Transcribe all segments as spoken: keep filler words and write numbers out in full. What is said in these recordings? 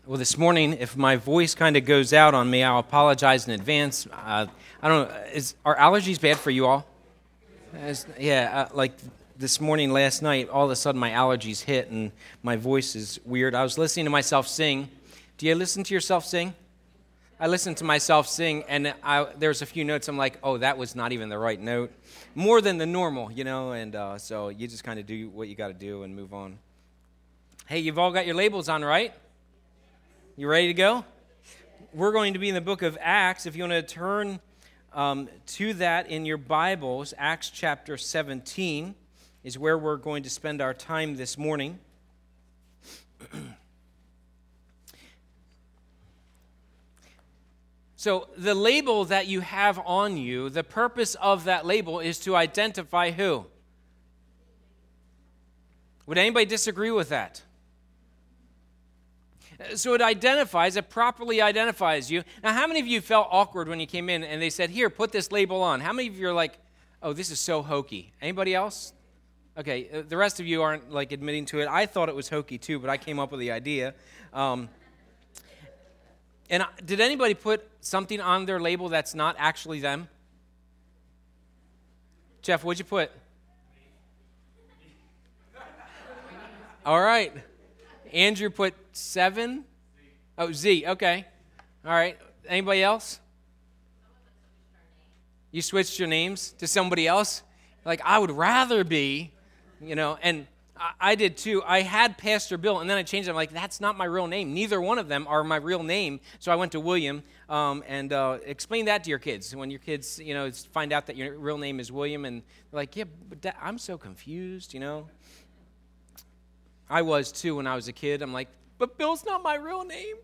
Well, this morning, if my voice kind of goes out on me, I'll apologize in advance. Uh, I don't know, is, are allergies bad for you all? Is, yeah, uh, like this morning, last night, all of a sudden my allergies hit and my voice is weird. I was listening to myself sing. Do you listen to yourself sing? I listened to myself sing, and I, there's a few notes I'm like, oh, that was not even the right note. More than the normal, you know, and uh, so you just kind of do what you got to do and move on. Hey, you've all got your labels on, right? You ready to go? We're going to be in the book of Acts. If you want to turn um, to that in your Bibles, Acts chapter seventeen is where we're going to spend our time this morning. So the label that you have on you, the purpose of that label is to identify who? Would anybody disagree with that? So it identifies, it properly identifies you. Now, how many of you felt awkward when you came in and they said, here, put this label on? How many of you are like, oh, this is so hokey? Anybody else? Okay, the rest of you aren't like admitting to it. I thought it was hokey too, but I came up with the idea. Um, and I, did anybody put something on their label that's not actually them? Jeff, what'd you put? All right. Andrew put seven. Oh, Z, okay. All right. Anybody else? You switched your names to somebody else? Like, I would rather be, you know, and I, I did too. I had Pastor Bill, and then I changed it. I'm like, that's not my real name. Neither one of them are my real name. So I went to William, um, and uh, explain that to your kids. When your kids, you know, find out that your real name is William, and they're like, yeah, but Dad, I'm so confused, you know. I was too when I was a kid. I'm like, but Bill's not my real name.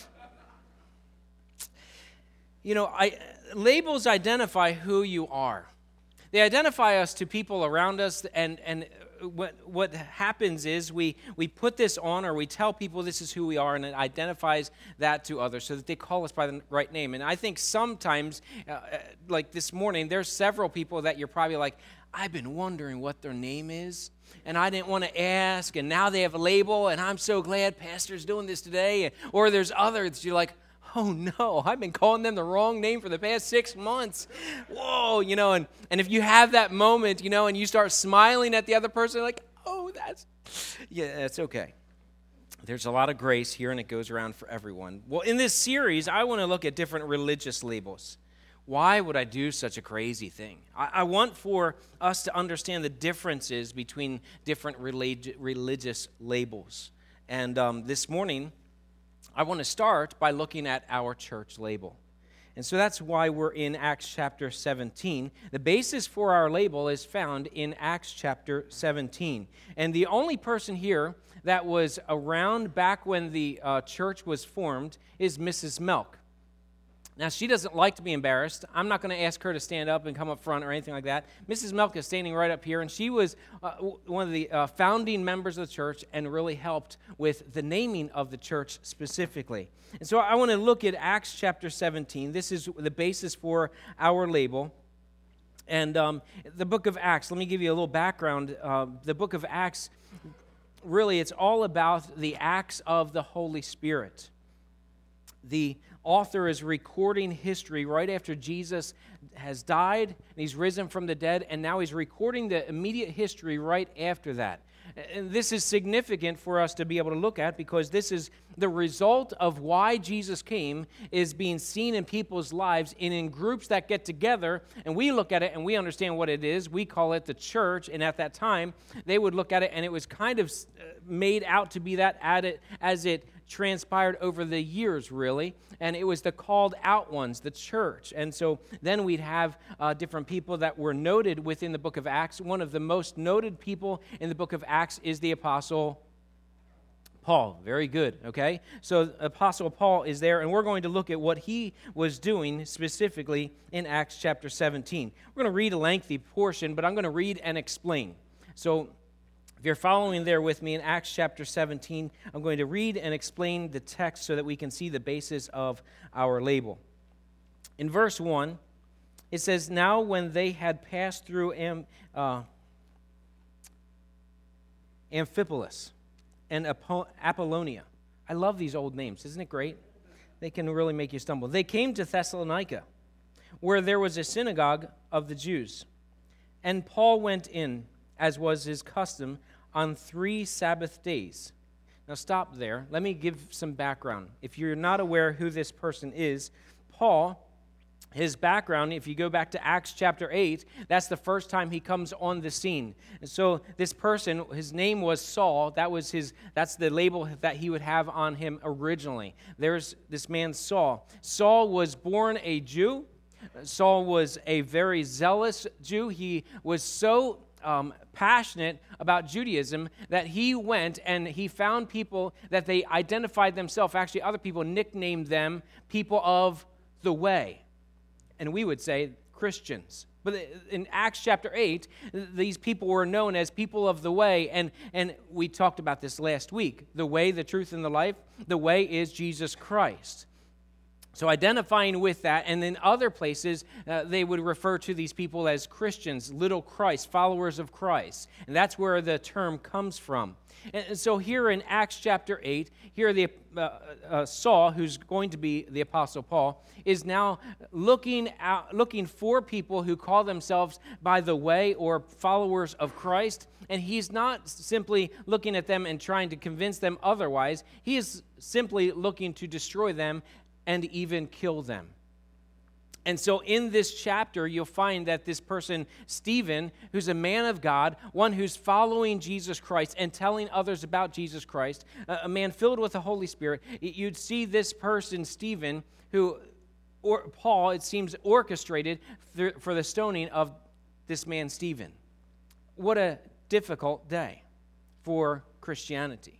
You know, I, labels identify who you are. They identify us to people around us, and, and what, what happens is we, we put this on, or we tell people this is who we are, and it identifies that to others so that they call us by the right name. And I think sometimes, uh, like this morning, there's several people that you're probably like, I've been wondering what their name is, and I didn't want to ask, and now they have a label, and I'm so glad Pastor's doing this today. Or there's others, you're like, oh no, I've been calling them the wrong name for the past six months. Whoa, you know, and, and if you have that moment, you know, and you start smiling at the other person, like, oh, that's, yeah, that's okay. There's a lot of grace here, and it goes around for everyone. Well, in this series, I want to look at different religious labels. Why would I do such a crazy thing? I, I want for us to understand the differences between different relig- religious labels. And um, this morning, I want to start by looking at our church label. And so that's why we're in Acts chapter seventeen. The basis for our label is found in Acts chapter seventeen. And the only person here that was around back when the uh, church was formed is Missus Melk. Now, she doesn't like to be embarrassed. I'm not going to ask her to stand up and come up front or anything like that. Missus Melk is standing right up here, and she was uh, one of the uh, founding members of the church and really helped with the naming of the church specifically. And so I want to look at Acts chapter seventeen. This is the basis for our label. And um, the book of Acts, let me give you a little background. Uh, the book of Acts, really, it's all about the acts of the Holy Spirit. The author is recording history right after Jesus has died, and he's risen from the dead, and now he's recording the immediate history right after that. And this is significant for us to be able to look at, because this is the result of why Jesus came is being seen in people's lives and in groups that get together, and we look at it and we understand what it is. We call it the church, and at that time, they would look at it, and it was kind of made out to be that as it transpired over the years, really, and it was the called out ones, the church. And so then we'd have uh, different people that were noted within the book of Acts. One of the most noted people in the book of Acts is the Apostle Paul. Very good, okay? So Apostle Paul is there, and we're going to look at what he was doing specifically in Acts chapter seventeen. We're going to read a lengthy portion, but I'm going to read and explain. So if you're following there with me in Acts chapter seventeen, I'm going to read and explain the text so that we can see the basis of our label. In verse one, it says, now when they had passed through Am, uh, Amphipolis and Apollonia, I love these old names. Isn't it great? They can really make you stumble. They came to Thessalonica, where there was a synagogue of the Jews. And Paul went in, as was his custom, on three Sabbath days. Now stop there. Let me give some background. If you're not aware who this person is, Paul, his background, if you go back to Acts chapter eight, that's the first time he comes on the scene. And so this person, his name was Saul. That was his. That's the label that he would have on him originally. There's this man Saul. Saul was born a Jew. Saul was a very zealous Jew. He was so um, passionate about Judaism that he went and he found people that they identified themselves. Actually, other people nicknamed them people of the way. And we would say Christians. But in Acts chapter eight, these people were known as people of the way, and, and we talked about this last week. The way, the truth, and the life. The way is Jesus Christ. So identifying with that, and in other places, uh, they would refer to these people as Christians, little Christ, followers of Christ. And that's where the term comes from. And so here in Acts chapter eight, here the uh, uh, Saul, who's going to be the Apostle Paul, is now looking out, looking for people who call themselves by the way or followers of Christ. And he's not simply looking at them and trying to convince them otherwise. He is simply looking to destroy them and even kill them. And so in this chapter, you'll find that this person, Stephen, who's a man of God, one who's following Jesus Christ and telling others about Jesus Christ, a man filled with the Holy Spirit, you'd see this person, Stephen, who or Paul, it seems, orchestrated for the stoning of this man, Stephen. What a difficult day for Christianity.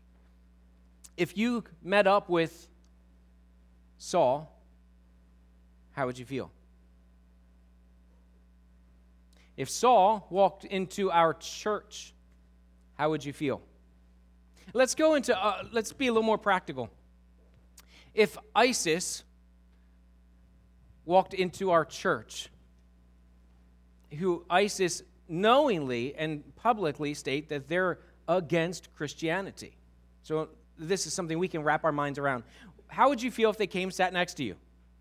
If you met up with Saul, how would you feel? If Saul walked into our church, how would you feel? Let's go into, uh, let's be a little more practical. If ISIS walked into our church, who ISIS knowingly and publicly state that they're against Christianity. So this is something we can wrap our minds around. How would you feel if they came, sat next to you?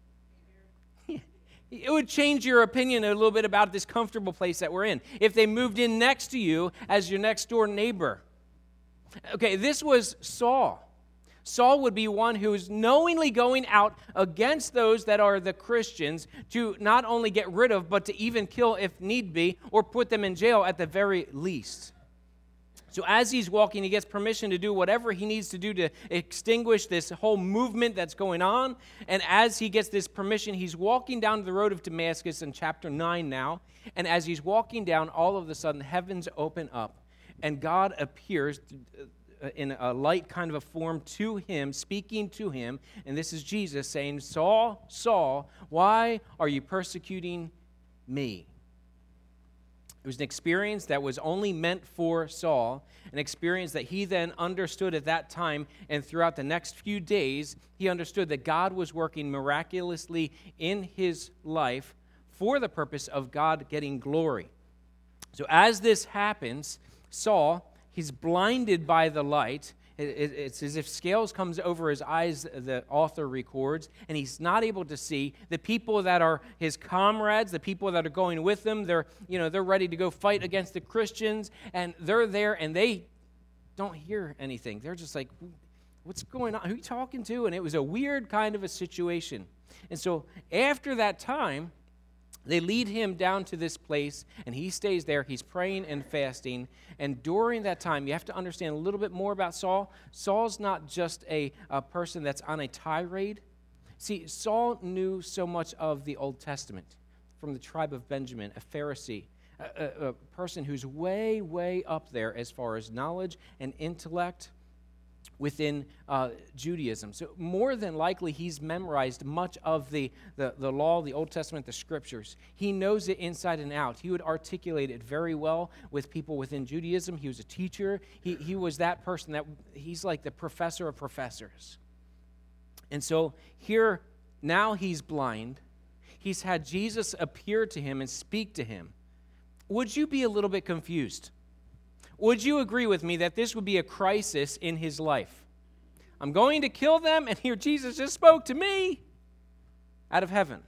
It would change your opinion a little bit about this comfortable place that we're in. If they moved in next to you as your next door neighbor. Okay, this was Saul. Saul would be one who is knowingly going out against those that are the Christians to not only get rid of, but to even kill if need be, or put them in jail at the very least. So as he's walking, he gets permission to do whatever he needs to do to extinguish this whole movement that's going on. And as he gets this permission, he's walking down the road of Damascus in chapter nine now. And as he's walking down, all of a sudden, heavens open up. And God appears in a light kind of a form to him, speaking to him. And this is Jesus saying, Saul, Saul, why are you persecuting me? It was an experience that was only meant for Saul, an experience that he then understood at that time, and throughout the next few days, he understood that God was working miraculously in his life for the purpose of God getting glory. So as this happens, Saul, he's blinded by the light. It's as if scales comes over his eyes, the author records, and he's not able to see. The people that are his comrades, the people that are going with him, they're, you know, they're ready to go fight against the Christians, and they're there, and they don't hear anything. They're just like, what's going on? Who are you talking to? And it was a weird kind of a situation. And so after that time, they lead him down to this place, and he stays there. He's praying and fasting. And during that time, you have to understand a little bit more about Saul. Saul's not just a, a person that's on a tirade. See, Saul knew so much of the Old Testament from the tribe of Benjamin, a Pharisee, a, a, a person who's way, way up there as far as knowledge and intellect within uh, Judaism. So more than likely, he's memorized much of the, the, the law, the Old Testament, the scriptures. He knows it inside and out. He would articulate it very well with people within Judaism. He was a teacher. He, he was that person that, he's like the professor of professors. And so here, now he's blind. He's had Jesus appear to him and speak to him. Would you be a little bit confused? Would you agree with me that this would be a crisis in his life? I'm going to kill them, and here Jesus just spoke to me out of heaven.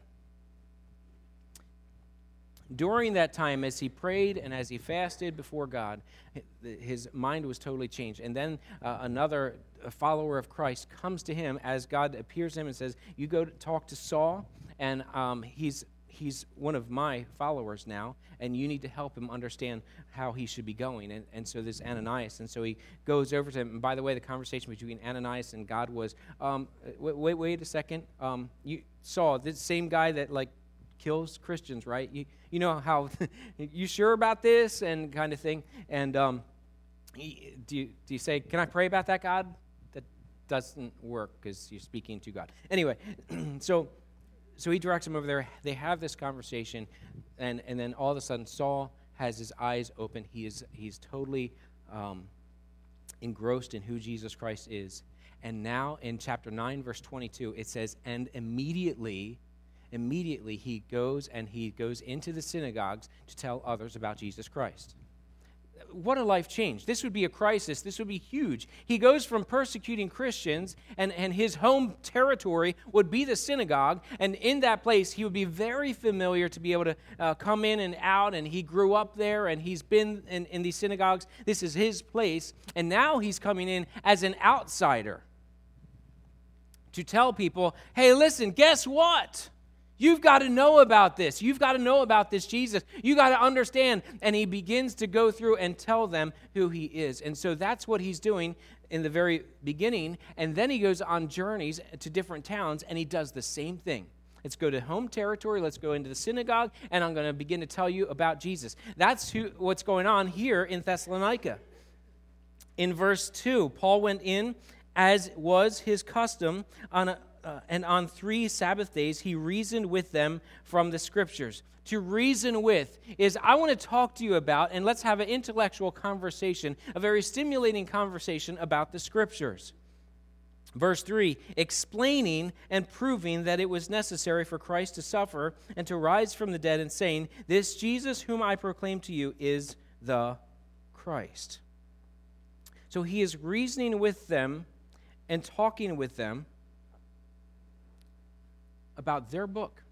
During that time, as he prayed and as he fasted before God, his mind was totally changed. And then uh, another follower of Christ comes to him as God appears to him and says, you go to talk to Saul, and um, he's he's one of my followers now, and you need to help him understand how he should be going. And, and so there's Ananias, and so he goes over to him. And by the way, the conversation between Ananias and God was, um, wait, wait, wait a second, um, you Saul, this same guy that like kills Christians, right? You you know how, you sure about this, and kind of thing. And um, he, do you do you say, can I pray about that, God? That doesn't work because you're speaking to God. Anyway, so. So he directs him over there. They have this conversation, and, and then all of a sudden Saul has his eyes open. He is he's totally um, engrossed in who Jesus Christ is. And now in chapter nine, verse twenty-two, it says, and immediately, immediately he goes and he goes into the synagogues to tell others about Jesus Christ. What a life change. This would be a crisis. This would be huge. He goes from persecuting Christians, and, and his home territory would be the synagogue, and in that place he would be very familiar to be able to uh, come in and out, and he grew up there, and he's been in, in these synagogues. This is his place, and now he's coming in as an outsider to tell people, hey, listen, guess what? You've got to know about this. You've got to know about this Jesus. You got to understand. And he begins to go through and tell them who he is. And so that's what he's doing in the very beginning. And then he goes on journeys to different towns, and he does the same thing. Let's go to home territory. Let's go into the synagogue, and I'm going to begin to tell you about Jesus. That's who, what's going on here in Thessalonica. In verse two, Paul went in as was his custom on a Uh, and on three Sabbath days, he reasoned with them from the Scriptures. To reason with is, I want to talk to you about, and let's have an intellectual conversation, a very stimulating conversation about the Scriptures. Verse three, explaining and proving that it was necessary for Christ to suffer and to rise from the dead, and saying, this Jesus whom I proclaim to you is the Christ. So he is reasoning with them and talking with them about their book,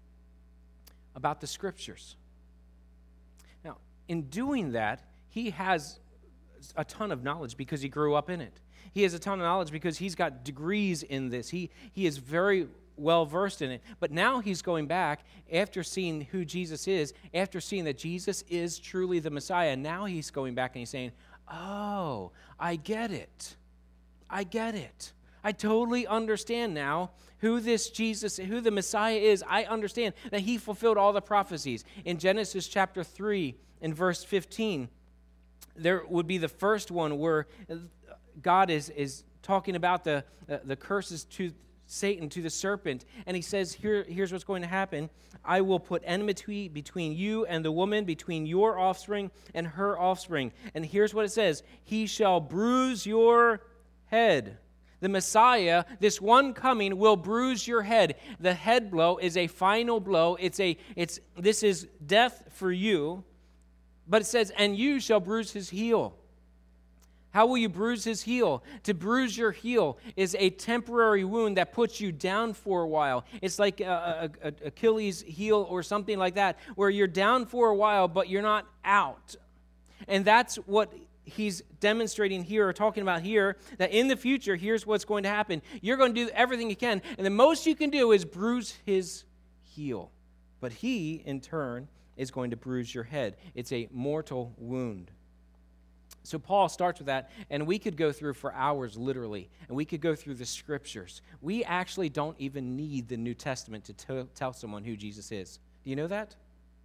about the Scriptures. Now, in doing that, he has a ton of knowledge because he grew up in it. He has a ton of knowledge because he's got degrees in this. He, he is very well versed in it. But now he's going back after seeing who Jesus is, after seeing that Jesus is truly the Messiah. Now he's going back and he's saying, oh, I get it. I get it. I totally understand now who this Jesus, who the Messiah is. I understand that he fulfilled all the prophecies. In Genesis chapter three, in verse fifteen, there would be the first one where God is, is talking about the, uh, the curses to Satan, to the serpent. And he says, Here, here's what's going to happen. I will put enmity between you and the woman, between your offspring and her offspring. And here's what it says. He shall bruise your head. The Messiah, this one coming, will bruise your head. The head blow is a final blow. It's a, it's, this is death for you. But it says, and you shall bruise his heel. How will you bruise his heel? To bruise your heel is a temporary wound that puts you down for a while. It's like a, a, a Achilles heel or something like that, where you're down for a while, but you're not out. And that's what he's demonstrating here or talking about here, that in the future, here's what's going to happen. You're going to do everything you can, and the most you can do is bruise his heel. But he, in turn, is going to bruise your head. It's a mortal wound. So Paul starts with that, and we could go through for hours, literally, and we could go through the Scriptures. We actually don't even need the New Testament to t- tell someone who Jesus is. Do you know that?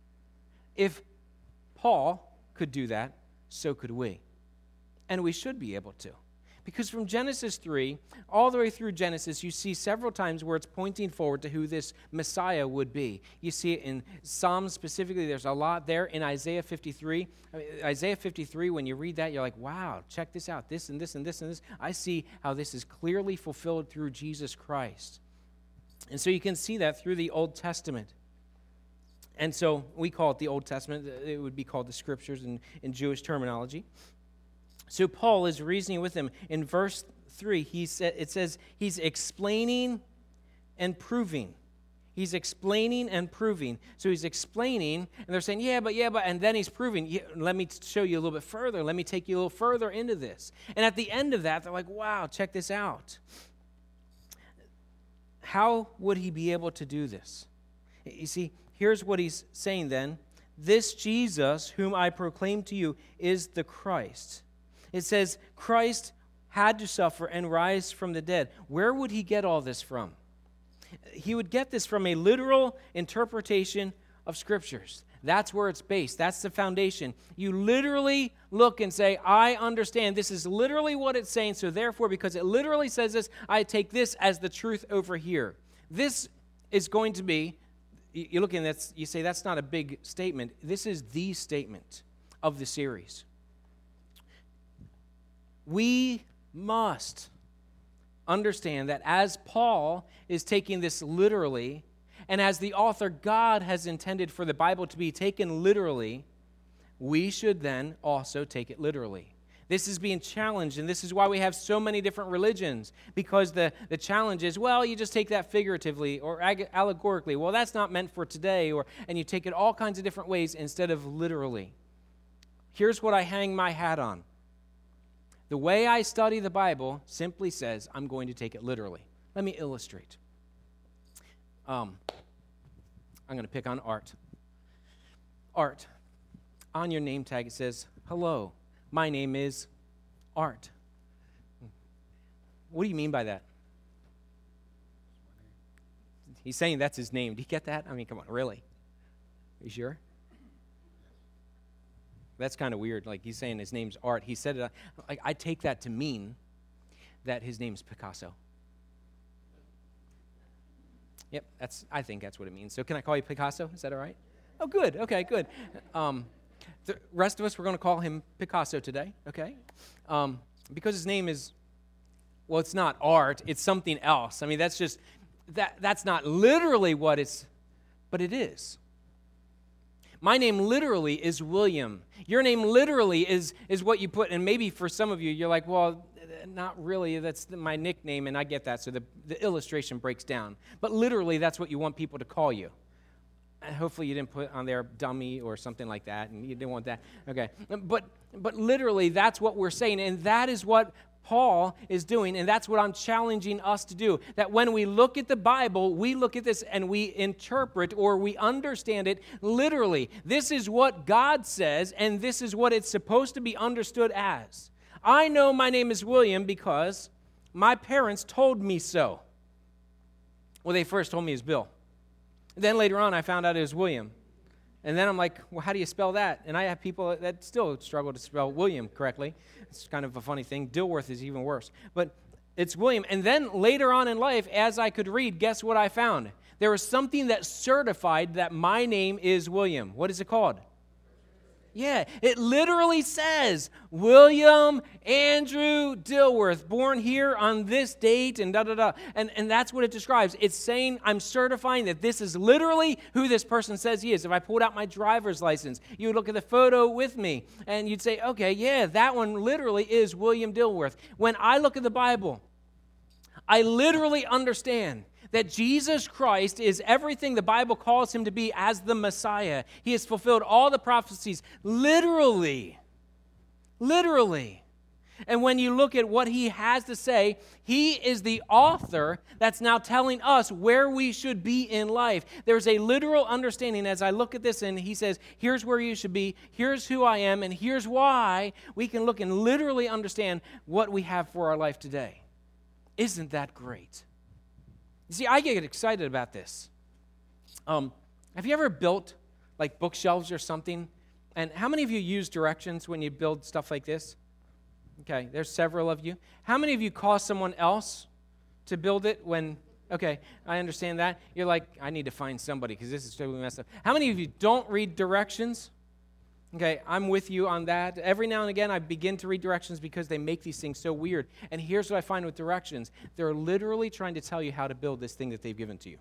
If Paul could do that, so could we. And we should be able to. Because from Genesis three, all the way through Genesis, you see several times where it's pointing forward to who this Messiah would be. You see it in Psalms specifically. There's a lot there. In Isaiah fifty-three, I mean, Isaiah fifty-three, when you read that, you're like, wow, check this out. This and this and this and this. I see how this is clearly fulfilled through Jesus Christ. And so you can see that through the Old Testament. And so we call it the Old Testament. It would be called the Scriptures in, in Jewish terminology. So Paul is reasoning with them. In verse three, he sa- it says he's explaining and proving. He's explaining and proving. So he's explaining, and they're saying, yeah, but, yeah, but, and then he's proving. Yeah, let me show you a little bit further. Let me take you a little further into this. And at the end of that, they're like, wow, check this out. How would he be able to do this? You see, here's what he's saying then. This Jesus, whom I proclaim to you, is the Christ. It says Christ had to suffer and rise from the dead. Where would he get all this from? He would get this from a literal interpretation of Scriptures. That's where it's based. That's the foundation. You literally look and say, I understand. This is literally what it's saying, so therefore, because it literally says this, I take this as the truth over here. This is going to be, you look and that's, you say, that's not a big statement. This is the statement of the series. We must understand that as Paul is taking this literally, and as the author God has intended for the Bible to be taken literally, we should then also take it literally. This is being challenged, and this is why we have so many different religions, because the, the challenge is, well, you just take that figuratively or ag- allegorically. Well, that's not meant for today, or and you take it all kinds of different ways instead of literally. Here's what I hang my hat on. The way I study the Bible simply says I'm going to take it literally. Let me illustrate. Um, I'm going to pick on Art. Art. On your name tag it says, hello, my name is Art. What do you mean by that? He's saying that's his name. Do you get that? I mean, come on, really? Are you sure? That's kind of weird. Like, he's saying his name's Art. He said it. Like, I take that to mean that his name's Picasso. Yep, that's. I think that's what it means. So can I call you Picasso? Is that all right? Oh, good. Okay, good. Um, the rest of us, we're going to call him Picasso today, okay? Um, because his name is, well, it's not Art. It's something else. I mean, that's just, that. that's not literally what it's, but it is. My name literally is William. Your name literally is, is what you put, and maybe for some of you, you're like, well, not really, that's my nickname, and I get that, so the, the illustration breaks down. But literally, that's what you want people to call you. And hopefully you didn't put on there dummy or something like that, and you didn't want that. Okay, but but literally, that's what we're saying, and that is what Paul is doing, and that's what I'm challenging us to do. That when we look at the Bible, we look at this and we interpret or we understand it literally. This is what God says, and this is what it's supposed to be understood as. I know my name is William because my parents told me so. Well, they first told me it's Bill. Then later on, I found out it was William. And then I'm like, well, how do you spell that? And I have people that still struggle to spell William correctly. It's kind of a funny thing. Dilworth is even worse. But it's William. And then later on in life, as I could read, guess what I found? There was something that certified that my name is William. What is it called? Yeah, it literally says, William Andrew Dilworth, born here on this date, and da-da-da. And, and that's what it describes. It's saying, I'm certifying that this is literally who this person says he is. If I pulled out my driver's license, you would look at the photo with me, and you'd say, okay, yeah, that one literally is William Dilworth. When I look at the Bible, I literally understand that Jesus Christ is everything the Bible calls him to be as the Messiah. He has fulfilled all the prophecies literally. Literally. And when you look at what he has to say, he is the author that's now telling us where we should be in life. There's a literal understanding as I look at this and he says, here's where you should be, here's who I am, and here's why. We can look and literally understand what we have for our life today. Isn't that great? You see, I get excited about this. Um, have you ever built like bookshelves or something? And how many of you use directions when you build stuff like this? Okay, there's several of you. How many of you call someone else to build it when, okay, I understand that. You're like, I need to find somebody because this is totally messed up. How many of you don't read directions? Okay, I'm with you on that. Every now and again, I begin to read directions because they make these things so weird. And here's what I find with directions. They're literally trying to tell you how to build this thing that they've given to you.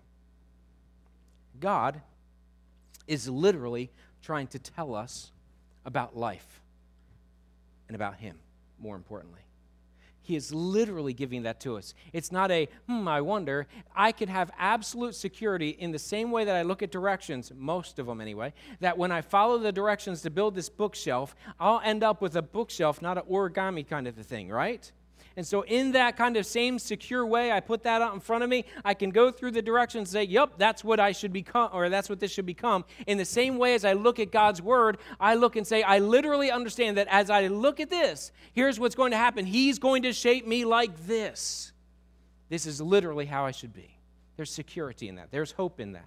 God is literally trying to tell us about life and about him, more importantly. He is literally giving that to us. It's not a, hmm, I wonder. I can have absolute security in the same way that I look at directions, most of them anyway, that when I follow the directions to build this bookshelf, I'll end up with a bookshelf, not an origami kind of a thing, right? And so in that kind of same secure way, I put that out in front of me. I can go through the directions and say, yep, that's what I should become, or that's what this should become. In the same way as I look at God's word, I look and say, I literally understand that as I look at this, here's what's going to happen. He's going to shape me like this. This is literally how I should be. There's security in that. There's hope in that.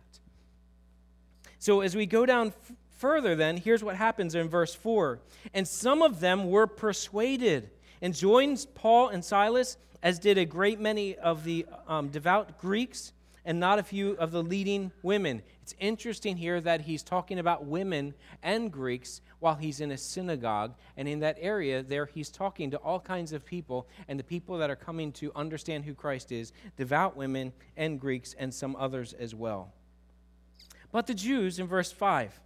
So as we go down f- further then, here's what happens in verse four. And some of them were persuaded and joined Paul and Silas, as did a great many of the um, devout Greeks and not a few of the leading women. It's interesting here that he's talking about women and Greeks while he's in a synagogue, and in that area there he's talking to all kinds of people, and the people that are coming to understand who Christ is, devout women and Greeks and some others as well. But the Jews, in verse five,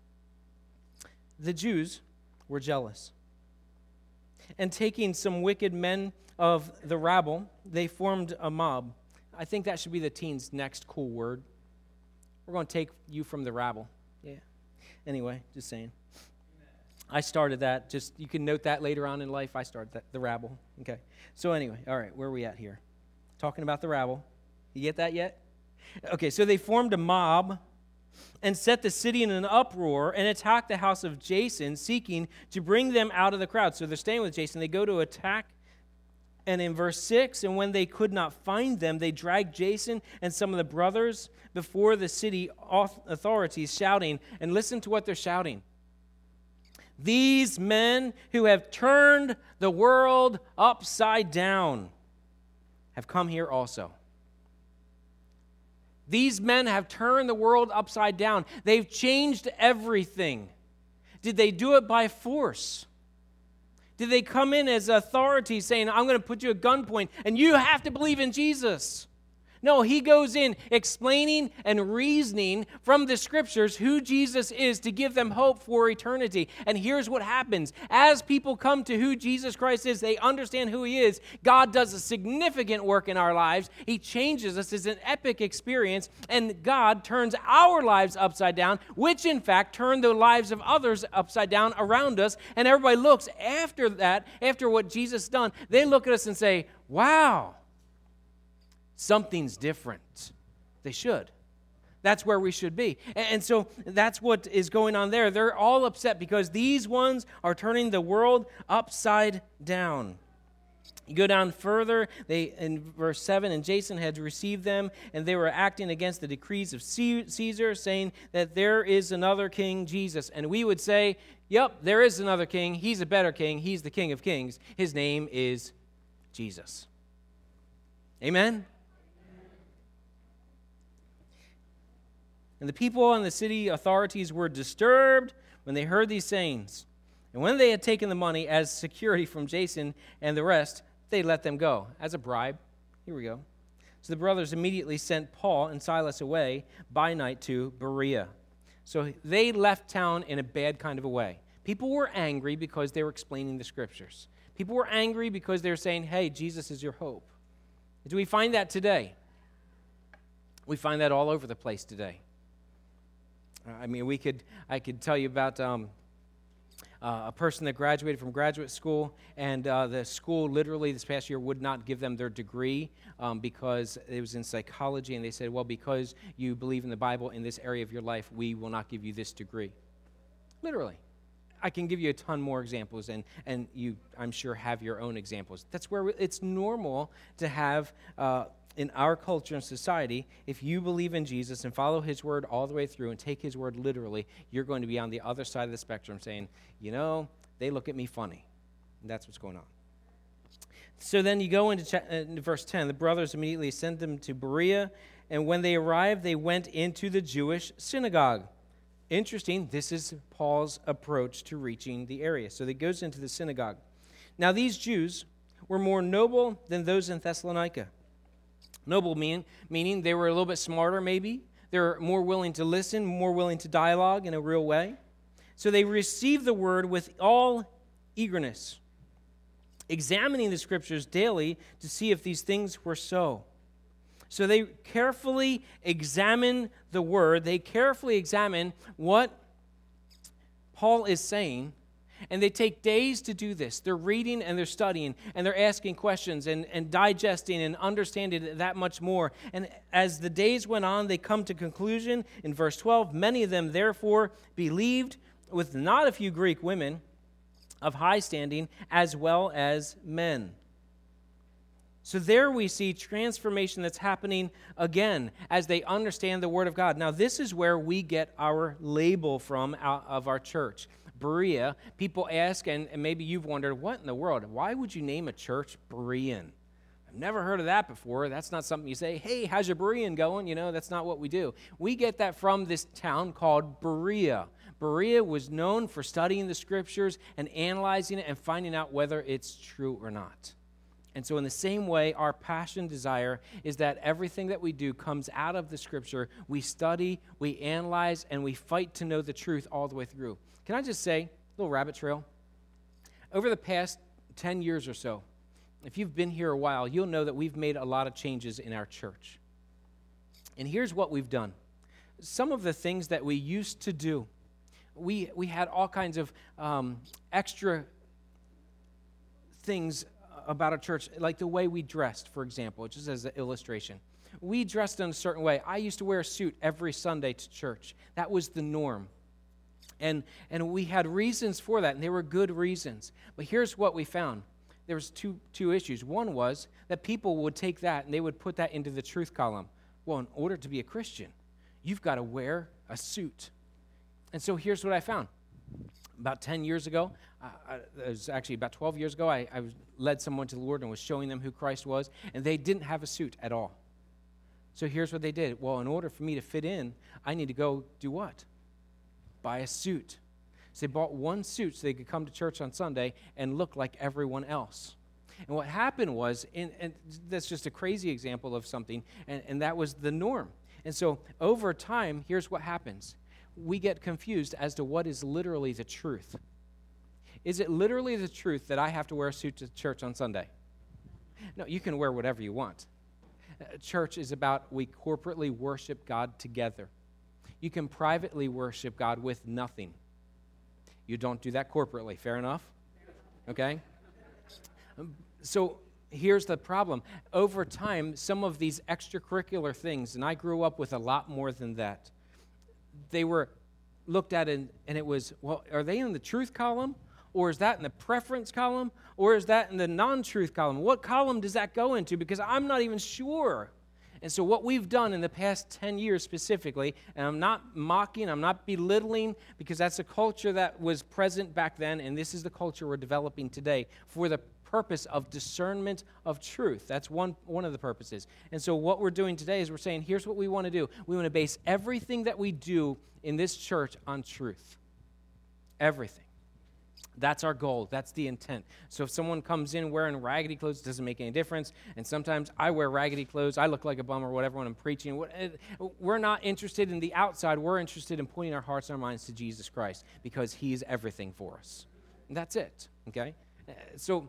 the Jews were jealous. And taking some wicked men of the rabble, they formed a mob. I think that should be the teens' next cool word. We're going to take you from the rabble. Yeah. Anyway, just saying. I started that. Just you can note that later on in life. I started that, the rabble. Okay. So anyway, all right, where are we at here? Talking about the rabble. You get that yet? Okay, so they formed a mob and set the city in an uproar and attacked the house of Jason, seeking to bring them out of the crowd. So they're staying with Jason. They go to attack. And in verse six, and when they could not find them, they dragged Jason and some of the brothers before the city authorities, shouting, and listen to what they're shouting. These men who have turned the world upside down have come here also. These men have turned the world upside down. They've changed everything. Did they do it by force? Did they come in as authority saying, I'm going to put you at gunpoint and you have to believe in Jesus? No, he goes in explaining and reasoning from the scriptures who Jesus is to give them hope for eternity. And here's what happens. As people come to who Jesus Christ is, they understand who he is. God does a significant work in our lives. He changes us. It's an epic experience. And God turns our lives upside down, which in fact turn the lives of others upside down around us. And everybody looks after that, after what Jesus done, they look at us and say, wow, something's different. They should. That's where we should be. And so that's what is going on there. They're all upset because these ones are turning the world upside down. You go down further, they in verse seven, and Jason had received them, and they were acting against the decrees of Caesar, saying that there is another king, Jesus. And we would say, yep, there is another king. He's a better king. He's the King of Kings. His name is Jesus. Amen? And the people and the city authorities were disturbed when they heard these sayings. And when they had taken the money as security from Jason and the rest, they let them go as a bribe. Here we go. So the brothers immediately sent Paul and Silas away by night to Berea. So they left town in a bad kind of a way. People were angry because they were explaining the scriptures. People were angry because they were saying, hey, Jesus is your hope. Do we find that today? We find that all over the place today. I mean, we could. I could tell you about um, uh, a person that graduated from graduate school, and uh, the school literally this past year would not give them their degree um, because it was in psychology, and they said, well, because you believe in the Bible in this area of your life, we will not give you this degree. Literally. I can give you a ton more examples, and, and you, I'm sure, have your own examples. That's where it's normal to have... Uh, in our culture and society, if you believe in Jesus and follow his word all the way through and take his word literally, you're going to be on the other side of the spectrum saying, you know, they look at me funny. And that's what's going on. So then you go into, cha- into verse ten. The brothers immediately sent them to Berea, and when they arrived, they went into the Jewish synagogue. Interesting, this is Paul's approach to reaching the area. So he goes into the synagogue. Now these Jews were more noble than those in Thessalonica. Noble mean, meaning they were a little bit smarter maybe. They were more willing to listen, more willing to dialogue in a real way. So they received the word with all eagerness. examining the scriptures daily to see if these things were so. So they carefully examine the word, they carefully examine what Paul is saying, and they take days to do this. They're reading and they're studying and they're asking questions and, and digesting and understanding it that much more. And as the days went on, they come to conclusion in verse twelve. Many of them therefore believed, with not a few Greek women of high standing as well as men. So there we see transformation that's happening again as they understand the Word of God. Now this is where we get our label from out of our church. Berea, people ask, and, and maybe you've wondered, what in the world? Why would you name a church Berean? I've never heard of that before. That's not something you say, hey, how's your Berean going? You know, that's not what we do. We get that from this town called Berea. Berea was known for studying the scriptures and analyzing it and finding out whether it's true or not. And so in the same way, our passion, desire is that everything that we do comes out of the scripture. We study, we analyze, and we fight to know the truth all the way through. Can I just say, little rabbit trail, over the past ten years or so, if you've been here a while, you'll know that we've made a lot of changes in our church. And here's what we've done. Some of the things that we used to do, we we had all kinds of um, extra things about our church, like the way we dressed, for example, just as an illustration. We dressed in a certain way. I used to wear a suit every Sunday to church. That was the norm. And and we had reasons for that, and they were good reasons. But here's what we found. There was two two issues. One was that people would take that and they would put that into the truth column. Well, in order to be a Christian, you've got to wear a suit. And so here's what I found. About ten years ago, uh, it was actually about twelve years ago, I, I led someone to the Lord and was showing them who Christ was, and they didn't have a suit at all. So here's what they did. Well, in order for me to fit in, I need to go do what? Buy a suit. So they bought one suit so they could come to church on Sunday and look like everyone else. And what happened was, and, and that's just a crazy example of something, and, and that was the norm. And so over time, here's what happens. We get confused as to what is literally the truth. Is it literally the truth that I have to wear a suit to church on Sunday? No, you can wear whatever you want. Uh, church is about we corporately worship God together. You can privately worship God with nothing. You don't do that corporately. Fair enough? Okay? Um, so here's the problem. Over time, some of these extracurricular things, and I grew up with a lot more than that, they were looked at and, and it was, well, are they in the truth column? Or is that in the preference column? Or is that in the non-truth column? What column does that go into? Because I'm not even sure. And so what we've done in the past ten years specifically, and I'm not mocking, I'm not belittling, because that's a culture that was present back then, and this is the culture we're developing today for the purpose of discernment of truth. That's one, one of the purposes. And so what we're doing today is we're saying, here's what we want to do. We want to base everything that we do in this church on truth. Everything. That's our goal. That's the intent. So if someone comes in wearing raggedy clothes, it doesn't make any difference. And sometimes I wear raggedy clothes. I look like a bum or whatever when I'm preaching. We're not interested in the outside. We're interested in pointing our hearts and our minds to Jesus Christ because he's everything for us. And that's it. Okay? So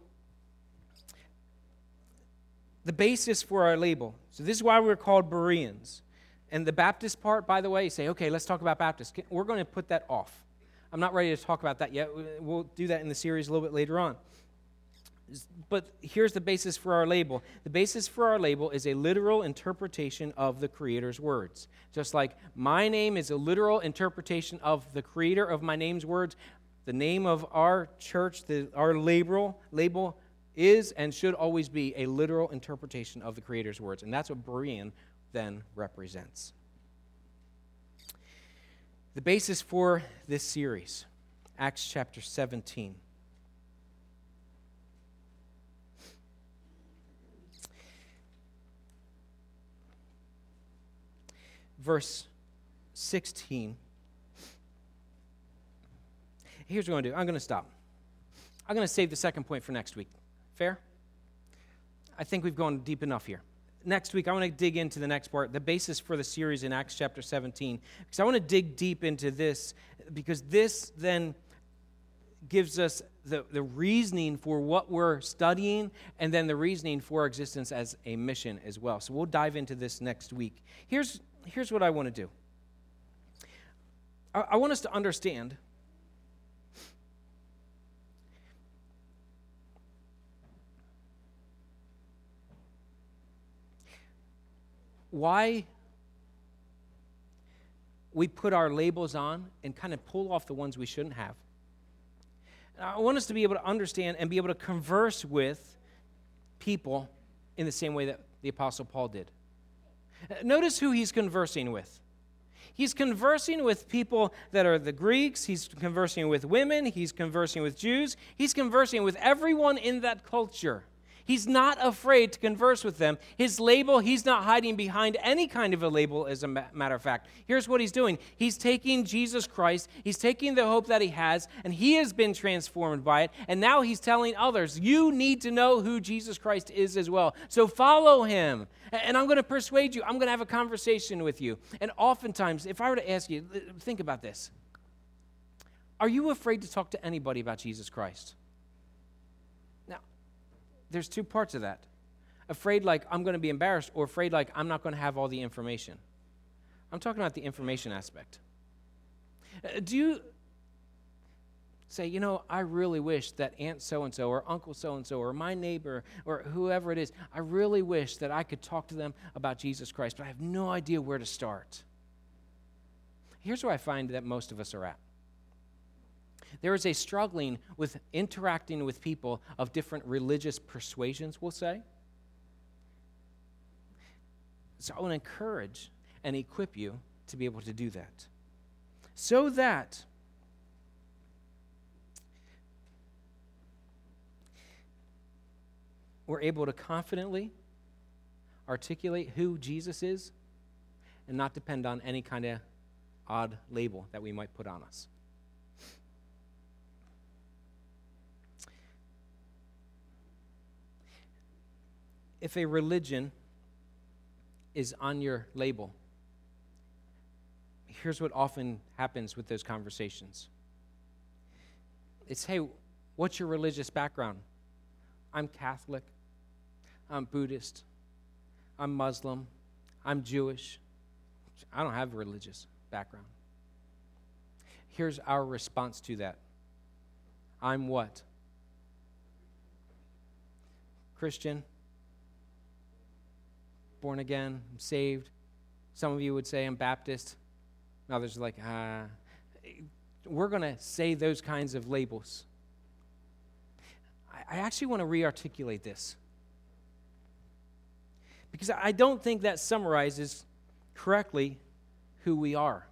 the basis for our label. So this is why we're called Bereans. And the Baptist part, by the way, you say, okay, let's talk about Baptists. We're going to put that off. I'm not ready to talk about that yet. We'll do that in the series a little bit later on. But here's the basis for our label. The basis for our label is a literal interpretation of the Creator's words. Just like my name is a literal interpretation of the Creator of my name's words, the name of our church, the, our label, label is and should always be a literal interpretation of the Creator's words. And that's what Berean then represents. The basis for this series, Acts chapter seventeen. Verse sixteen. Here's what I'm going to do. I'm going to stop. I'm going to save the second point for next week. Fair? I think we've gone deep enough here. Next week, I want to dig into the next part, the basis for the series in Acts chapter seventeen, because I want to dig deep into this, because this then gives us the, the reasoning for what we're studying, and then the reasoning for our existence as a mission as well. So we'll dive into this next week. Here's, here's what I want to do. I, I want us to understand why we put our labels on and kind of pull off the ones we shouldn't have. I want us to be able to understand and be able to converse with people in the same way that the Apostle Paul did. Notice who he's conversing with. He's conversing with people that are the Greeks. He's conversing with women. He's conversing with Jews. He's conversing with everyone in that culture. He's not afraid to converse with them. His label, he's not hiding behind any kind of a label, as a matter of fact. Here's what he's doing. He's taking Jesus Christ. He's taking the hope that he has, and he has been transformed by it. And now he's telling others, you need to know who Jesus Christ is as well. So follow him. And I'm going to persuade you. I'm going to have a conversation with you. And oftentimes, if I were to ask you, think about this. Are you afraid to talk to anybody about Jesus Christ? There's two parts of that. Afraid like I'm going to be embarrassed, or afraid like I'm not going to have all the information. I'm talking about the information aspect. Uh, do you say, you know, I really wish that Aunt so-and-so or Uncle so-and-so or my neighbor or whoever it is, I really wish that I could talk to them about Jesus Christ, but I have no idea where to start. Here's where I find that most of us are at. There is a struggling with interacting with people of different religious persuasions, we'll say. So I want to encourage and equip you to be able to do that. So that we're able to confidently articulate who Jesus is and not depend on any kind of odd label that we might put on us. If a religion is on your label, here's what often happens with those conversations. It's, hey, what's your religious background? I'm Catholic. I'm Buddhist. I'm Muslim. I'm Jewish. I don't have a religious background. Here's our response to that. I'm what? Christian. Born again, I'm saved. Some of you would say I'm Baptist. Others are like, ah. We're going to say those kinds of labels. I, I actually want to re-articulate this, because I don't think that summarizes correctly who we are.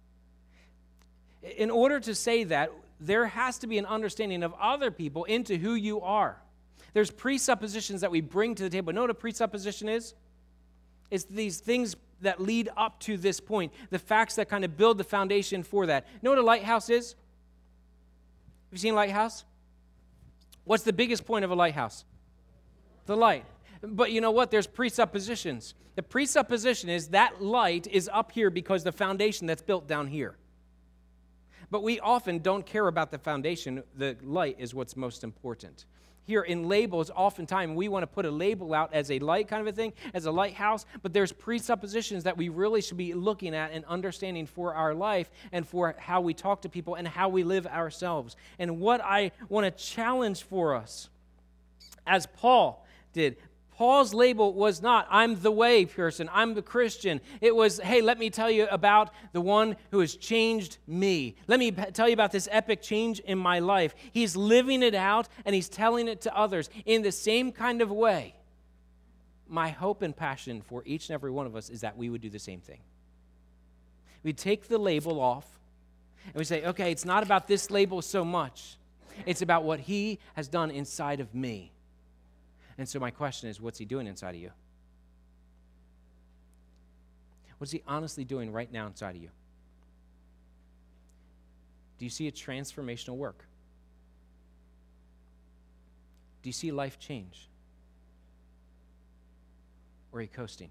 In order to say that, there has to be an understanding of other people into who you are. There's presuppositions that we bring to the table. You know what a presupposition is? It's these things that lead up to this point, the facts that kind of build the foundation for that. You know what a lighthouse is? Have you seen a lighthouse? What's the biggest point of a lighthouse? The light. But you know what? There's presuppositions. The presupposition is that light is up here because the foundation that's built down here. But we often don't care about the foundation. The light is what's most important. Here in labels, oftentimes we want to put a label out as a light kind of a thing, as a lighthouse, but there's presuppositions that we really should be looking at and understanding for our life and for how we talk to people and how we live ourselves. And what I want to challenge for us, as Paul did, Paul's label was not, I'm the way person, I'm the Christian. It was, hey, let me tell you about the one who has changed me. Let me tell you about this epic change in my life. He's living it out, and he's telling it to others in the same kind of way. My hope and passion for each and every one of us is that we would do the same thing. We take the label off, and we say, okay, it's not about this label so much. It's about what he has done inside of me. And so my question is, what's he doing inside of you? What's he honestly doing right now inside of you? Do you see a transformational work? Do you see life change? Or are you coasting?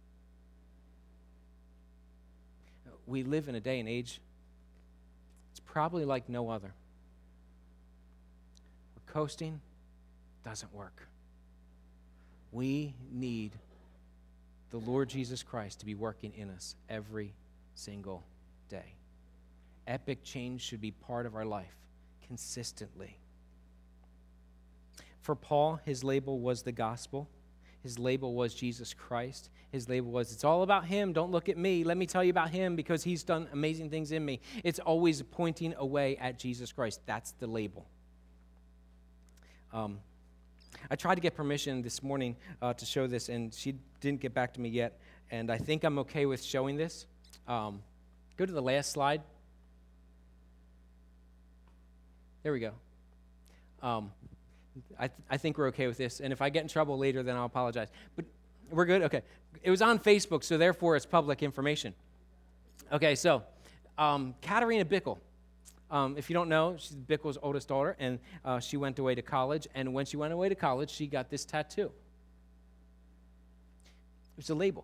We live in a day and age, it's probably like no other. coasting doesn't work. We need the Lord Jesus Christ to be working in us every single day. Epic change should be part of our life consistently. For Paul, his label was the gospel. His label was Jesus Christ. His label was, it's all about him. Don't look at me. Let me tell you about him because he's done amazing things in me. It's always pointing away at Jesus Christ. That's the label. Um, I tried to get permission this morning uh, to show this, and she didn't get back to me yet. And I think I'm okay with showing this. Um, go to the last slide. There we go. Um, I, th- I think we're okay with this. And if I get in trouble later, then I'll apologize. But we're good? Okay. It was on Facebook, so therefore it's public information. Okay, so um, Katerina Bickle. Um, if you don't know, she's Bickle's oldest daughter, and uh, she went away to college. And when she went away to college, she got this tattoo. It was a label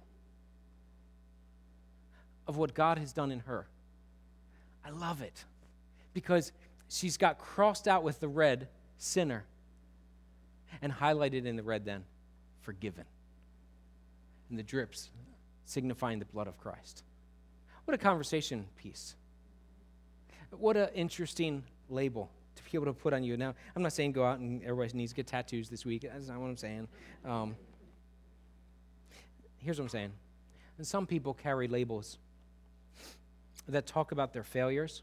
of what God has done in her. I love it because she's got crossed out with the red, sinner, and highlighted in the red then, forgiven. And the drips signifying the blood of Christ. What a conversation piece. What an interesting label to be able to put on you. Now, I'm not saying go out and everybody needs to get tattoos this week. That's not what I'm saying. Um, here's what I'm saying. And some people carry labels that talk about their failures,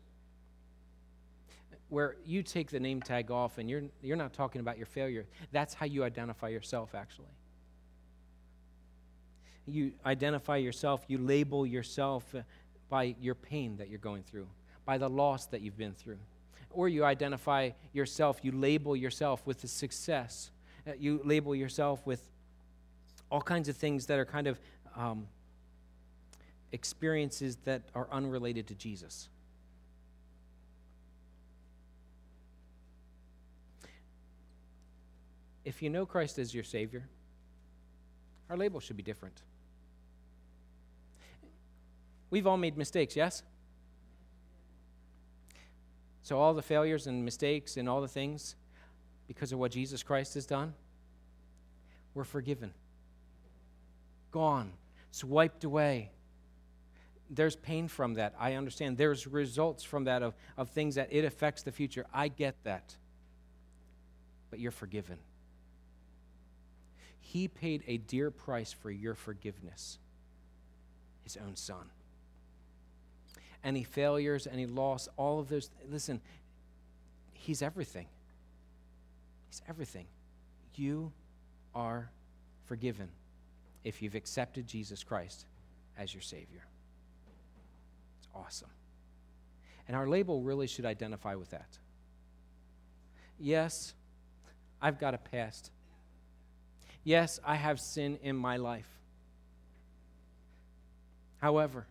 where you take the name tag off and you're you're not talking about your failure. That's how you identify yourself, actually. You identify yourself, you label yourself by your pain that you're going through, by the loss that you've been through. Or you identify yourself, you label yourself with the success. Uh, you label yourself with all kinds of things that are kind of um, experiences that are unrelated to Jesus. If you know Christ as your Savior, our label should be different. We've all made mistakes, yes? So all the failures and mistakes and all the things, because of what Jesus Christ has done, we're forgiven. Gone. It's wiped away. There's pain from that. I understand. There's results from that of, of things that it affects the future. I get that. But you're forgiven. He paid a dear price for your forgiveness, his own son. Any failures, any loss, all of those, listen, he's everything. He's everything. You are forgiven if you've accepted Jesus Christ as your Savior. It's awesome. And our label really should identify with that. Yes, I've got a past. Yes, I have sin in my life. However,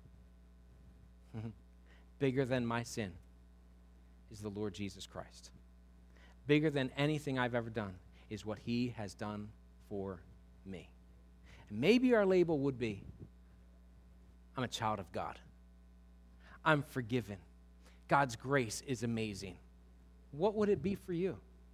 bigger than my sin is the Lord Jesus Christ. Bigger than anything I've ever done is what he has done for me. And maybe our label would be, I'm a child of God. I'm forgiven. God's grace is amazing. What would it be for you?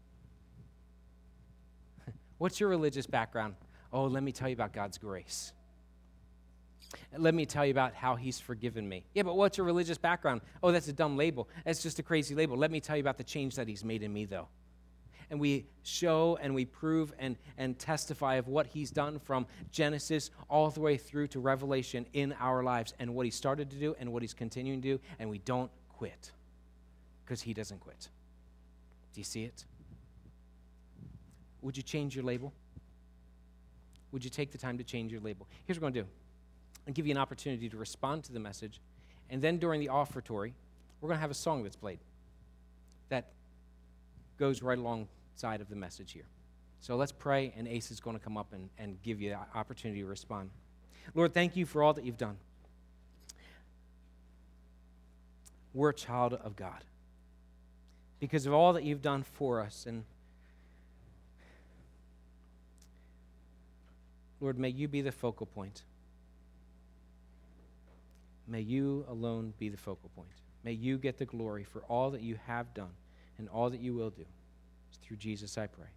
What's your religious background? Oh, let me tell you about God's grace. Let me tell you about how he's forgiven me. Yeah, but what's your religious background? Oh, that's a dumb label. That's just a crazy label. Let me tell you about the change that he's made in me, though. And we show and we prove and, and testify of what he's done from Genesis all the way through to Revelation in our lives and what he started to do and what he's continuing to do, and we don't quit because he doesn't quit. Do you see it? Would you change your label? Would you take the time to change your label? Here's what we're going to do. I'll give you an opportunity to respond to the message, and then during the offertory, we're going to have a song that's played that goes right alongside of the message here. So let's pray, and Ace is going to come up and, and give you the opportunity to respond. Lord, thank you for all that you've done. We're a child of God because of all that you've done for us. And Lord, may you be the focal point. May you alone be the focal point. May you get the glory for all that you have done and all that you will do. Through Jesus I pray.